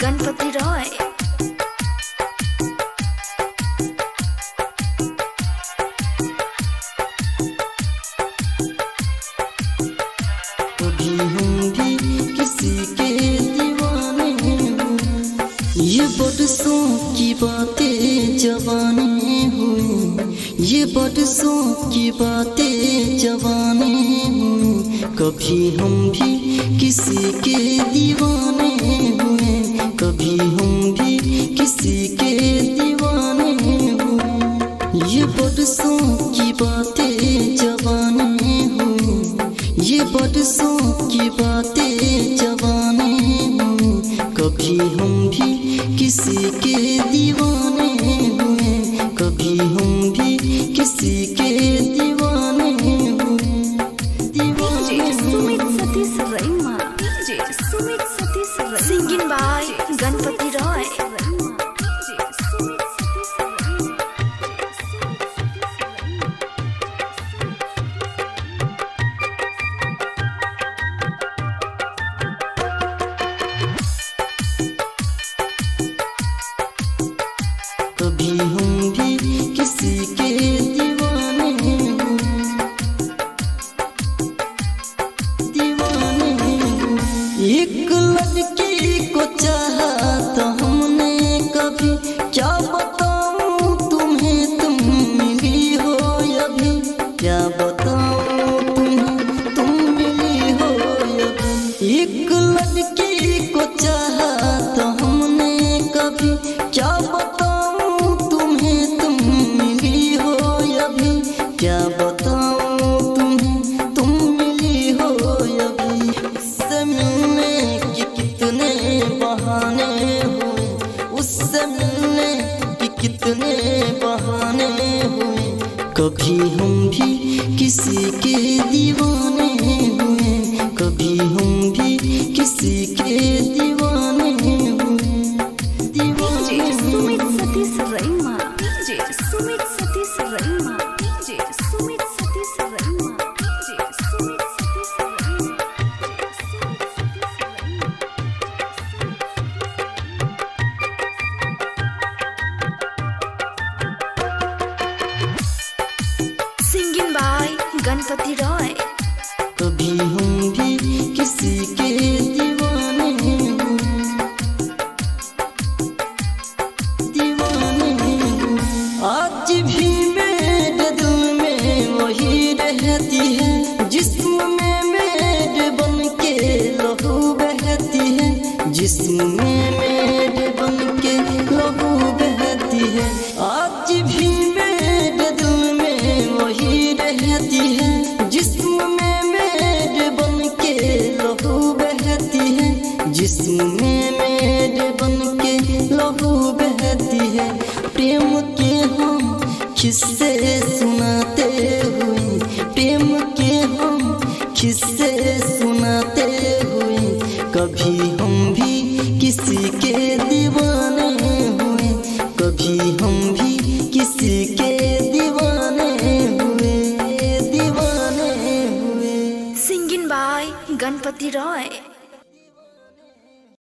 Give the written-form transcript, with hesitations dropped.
गणपति रॉय। कभी हम भी किसी के दीवाने हुए, ये बरसों की बातें जवानी हुई, ये बरसों की बातें जवानी हुई। कभी हम भी किसी के दीवाने हुए, कभी हम भी किसी के दीवाने हुए। ये बरसों की बातें जवानी हुई, ये बरसों की बातें जवानी हुई। कभी हम भी किसी के दीवाने हुए, कभी हम भी किसी के दीवाने हुए। Sumit Satish Raima, Sumit Satish singing by Ganpati Roy. कभी हम भी किसी के दीवाने हुए, दीवाने हुए। एक लड़की को चाहा तो हमने कभी, क्या बताऊं तुम्हें, तुम मिली हो अभी, क्या बताऊं तुम्हें, तुम मिली हो अभी। एक लड़की को चाहा तो हमने कभी, क्या बताऊं तुम्हें, तुम मिली हो अभी, क्या बताऊं तुम्हें, तुम मिली हो अभी। उससे मिलने के कितने बहाने हुए, उससे मिलने के कितने बहाने हुए। कभी हम भी किसी के दीवाने हुए, कभी हम भी किसी के दीवाने हुए। सुमित सतीश रईमा, सुमित सतीश रईमा, सुमित सतीश रईमा, सुमित सतीश रईमा। Singing by Ganpati Roy. कभी हम भी किसी के दीवाने हुए, दीवाने हुए। आज भी मेरे दिल में वही रहती है, जिस्म में मेरे बन के लहू बहती है, जिस्म में मेरे बन के लहू बहती है। आज भी मेरे दिल में वही रहती है, जिस्म में मेरे बन के लहू बहती है, जिस्म में मेरे बन के लहू बहती है। प्रेम के हम किस्से सुनाते हुए, प्रेम के हम किस्से सुनाते